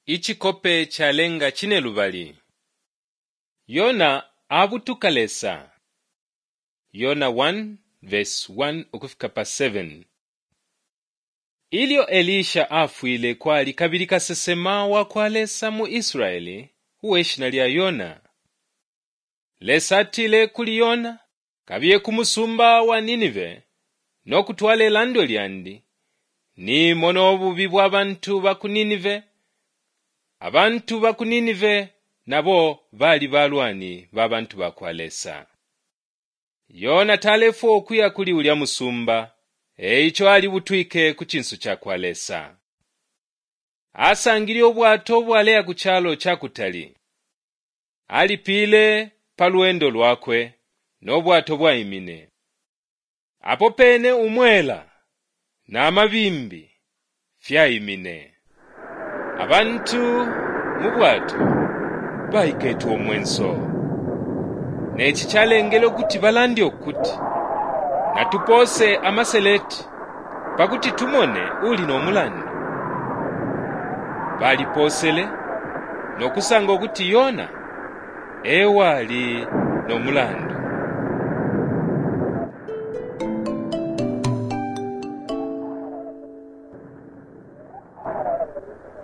Ichikope chalenga chine lubali. Yona abutukalesa. Yona 1 verse 1 ukufika pa 7. Ilyo Elisha afwile kwali kabili kasesemawa kwalesa mu Israeli uweshina lya Yona. Lesatile kuli Yona kabiye kumusumba wa Ninive nokutwala elando lyandi ni mono obubi bw'abantu ba ku Ninive. Abantu ba ku Ninive nabo bali balwani b'abantu bakwalesa. Yona talefu okuya kuli ulya musumba icho ali butwike ku chinsu cha kwalesa. Asangili obwato bwalea ku chalo chakutali. Alipile paluendo lwakwe n'obwato bwayimine. Apo pene umwela n'amabimbi fyayimine. Abantu mu bwato bayiketu omwenso. Nechi chalengelo kuti balandi okuti natupose amaseleti pakuti tumone uli n'omulandi. Baliposele nokusanga okuti Yona ewali n'omulandi.